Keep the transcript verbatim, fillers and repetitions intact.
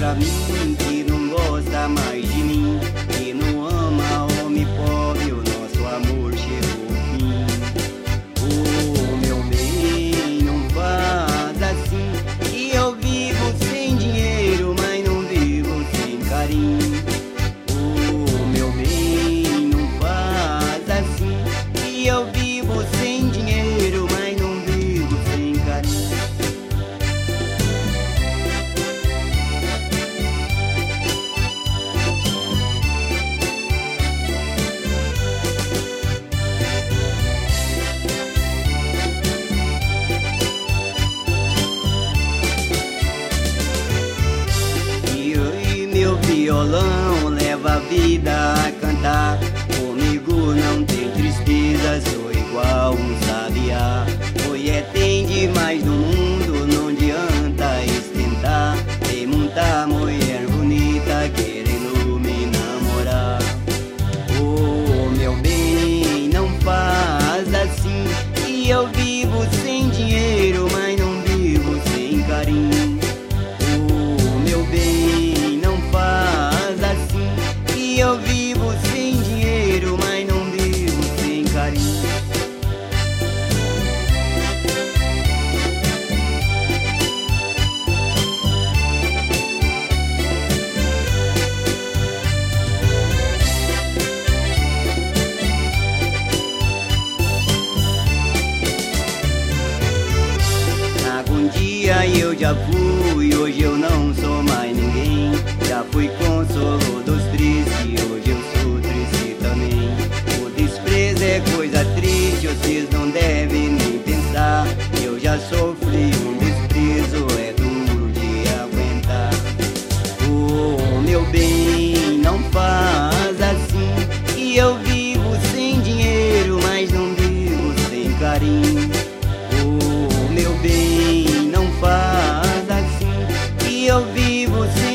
pra mim que não gosta mais de mim, que não ama homem pobre, o nosso amor chegou ao fim. Oh, meu bem, não faz assim, que eu vivo sem dinheiro, mas não vivo sem carinho. Oh, meu bem, não faz assim, que eu vivo sem dinheiro, mas não vivo sem carinho. Meu violão leva a vida a cantar, comigo não tem tristeza, sou igual um sabiá. Mulher tem demais no mundo, não adianta esquentar, tem muita mulher bonita querendo me namorar. Oh, meu bem, não faz assim, que eu vivo sem dinheiro, mas não vivo sem carinho. Oh, meu bem, não faz assim, que eu vivo sem dinheiro, mas não vivo sem carinho. Um dia eu já fui, hoje eu não sou mais ninguém. Já fui consolo dos tristes, hoje eu sou triste também. O desprezo é coisa triste, vocês não devem nem pensar. Eu já sofri um desprezo, é duro de aguentar. Oh, meu bem, não faz assim, que eu vivo sem dinheiro, mas não vivo sem carinho. Oh, meu bem, não faz assim, que eu vivo sem